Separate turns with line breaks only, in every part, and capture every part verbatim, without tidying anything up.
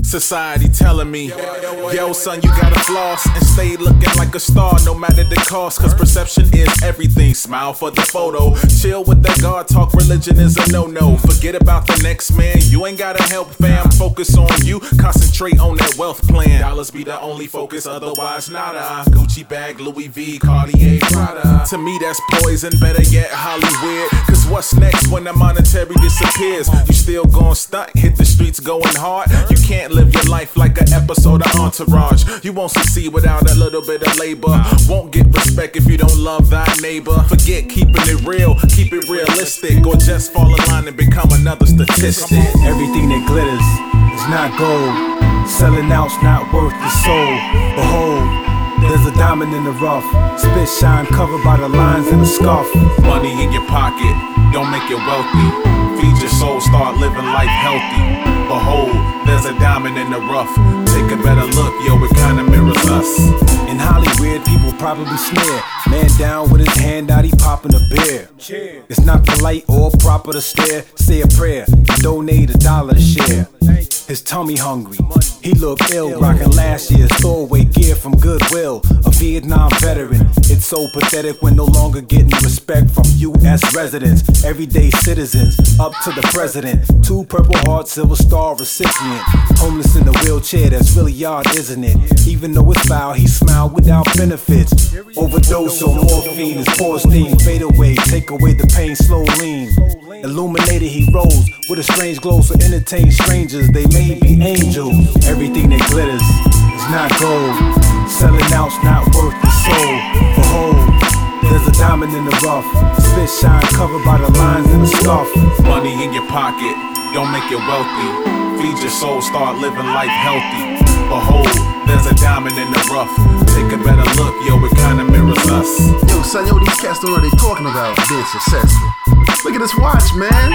Society telling me, yo son, you gotta floss and stay looking like a star no matter the cost, cause perception is everything. Smile for the photo, chill with that God talk, religion is a no-no. Forget about the next man, you ain't gotta help fam. Focus on you, concentrate on that wealth plan. Dollars be the only focus, otherwise nada. Gucci bag, Louis V, Cartier, Prada. To me that's poison, better yet Hollywood. Cause what's next when the monetary disappears? You still gon' stunt, hit the streets going hard. You can't live your life like an episode of Entourage. You won't succeed without a little bit of labor. Won't get respect if you don't love thy neighbor. Forget keeping it real, keep it realistic, or just fall in line and become another statistic.
Everything that glitters is not gold. Selling out's not worth the soul. Behold, there's a diamond in the rough. Spit shine covered by the lines in the scuff.
Money in your pocket, don't make you wealthy. Feed your soul, start living life healthy. Behold, there's a diamond in the rough. Take a better look, yo, it kinda mirrors us.
In Hollywood, people probably sneer. Man down with his hand out, he popping a beer. It's not polite or proper to stare. Say a prayer, donate a dollar to share. His tummy hungry, he looked ill, rocking last year's throwaway gear from Goodwill. A Vietnam veteran, it's so pathetic when no longer getting respect from U S residents. Everyday citizens, up to the president. Two Purple Heart Silver Star recipient. Homeless in a wheelchair, that's really odd, isn't it? Even though it's foul, he smiled without benefits. Overdose on morphine, his pores steam. Fade away, take away the pain, slow lean. Illuminated he rose with a strange glow, so entertain strangers, they may be angels. Everything that glitters is not gold. Selling out's not worth the soul. Behold, there's a diamond in the rough. Spit shine covered by the lines in the scuff.
Money in your pocket, don't make you wealthy. Feed your soul, start living life healthy. Behold, there's a diamond in the rough. Take a better look, yo, it kinda mirrors us.
Yo, son, yo, these cats don't know what they talking about being successful. Look at this watch, man.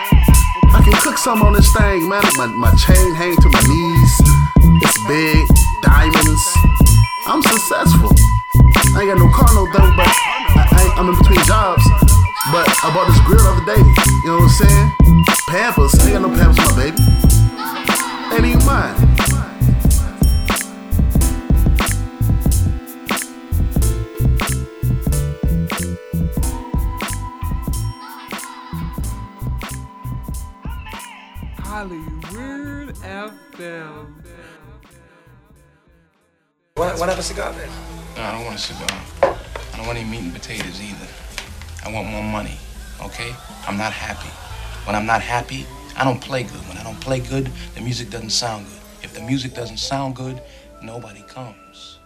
I can cook something on this thing, man. My, my chain hang to my knees. It's big, diamonds. I'm successful. I ain't got no car, no dope, but I, I, I'm in between jobs. But I bought this grill the other day. You know what I'm saying? Pampers. I ain't got no Pampers for my baby. Ain't even mine.
Hollywood F M.
Want, want to have a cigar, man?
No, I don't want a cigar. I don't want any meat and potatoes either. I want more money, okay? I'm not happy. When I'm not happy, I don't play good. When I don't play good, the music doesn't sound good. If the music doesn't sound good, nobody comes.